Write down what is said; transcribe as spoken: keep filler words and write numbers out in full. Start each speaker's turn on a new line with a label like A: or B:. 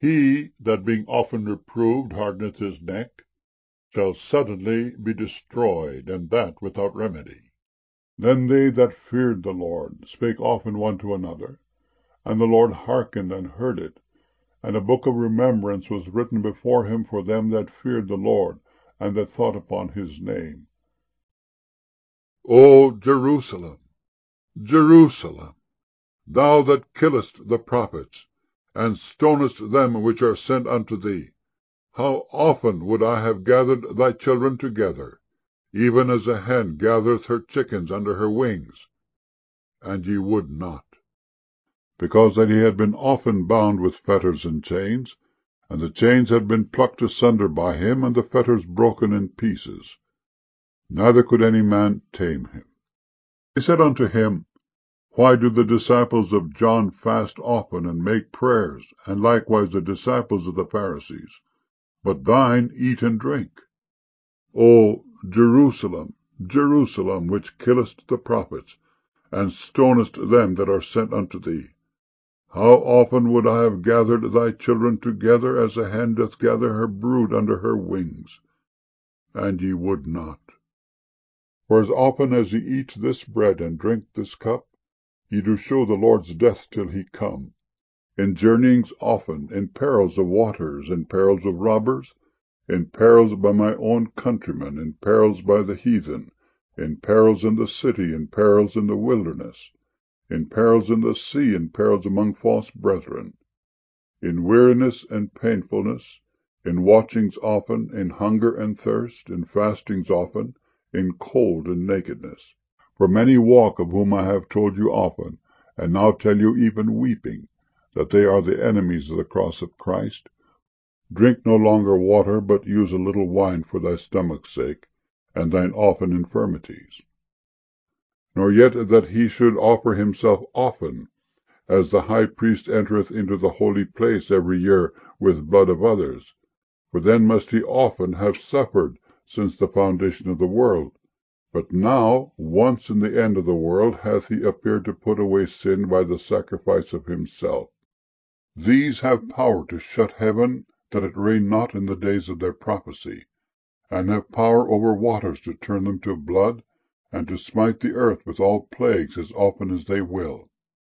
A: He that being often reproved hardeneth his neck, shall suddenly be destroyed, and that without remedy. Then they that feared the Lord spake often one to another, and the Lord hearkened and heard it, and a book of remembrance was written before him for them that feared the Lord, and that thought upon his name. O Jerusalem, Jerusalem, thou that killest the prophets, and stonest them which are sent unto thee, how often would I have gathered thy children together, even as a hen gathereth her chickens under her wings, and ye would not. Because that he had been often bound with fetters and chains, and the chains had been plucked asunder by him, and the fetters broken in pieces. Neither could any man tame him. They said unto him, Why do the disciples of John fast often, and make prayers, and likewise the disciples of the Pharisees? But thine eat and drink. O Jerusalem, Jerusalem, which killest the prophets, and stonest them that are sent unto thee, how often would I have gathered thy children together, as a hen doth gather her brood under her wings, and ye would not. For as often as ye eat this bread and drink this cup, ye do show the Lord's death till he come. In journeyings often, in perils of waters, in perils of robbers, in perils by my own countrymen, in perils by the heathen, in perils in the city, in perils in the wilderness, in perils in the sea, in perils among false brethren, in weariness and painfulness, in watchings often, in hunger and thirst, in fastings often, in cold and nakedness. For many walk, of whom I have told you often, and now tell you even weeping, that they are the enemies of the cross of Christ. Drink no longer water, but use a little wine for thy stomach's sake, and thine often infirmities. Nor yet that he should offer himself often, as the high priest entereth into the holy place every year with blood of others, for then must he often have suffered since the foundation of the world. But now, once in the end of the world, hath he appeared to put away sin by the sacrifice of himself. These have power to shut heaven, that it rain not in the days of their prophecy, and have power over waters to turn them to blood, and to smite the earth with all plagues as often as they will.